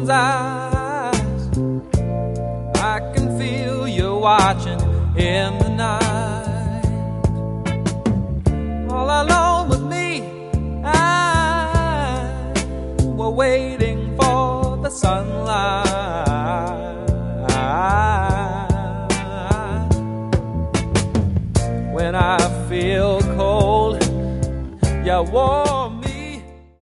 woman's eyes. I can feel you watching in the night. All alone with me, we're waiting for the sunlight. When I feel cold, you're warm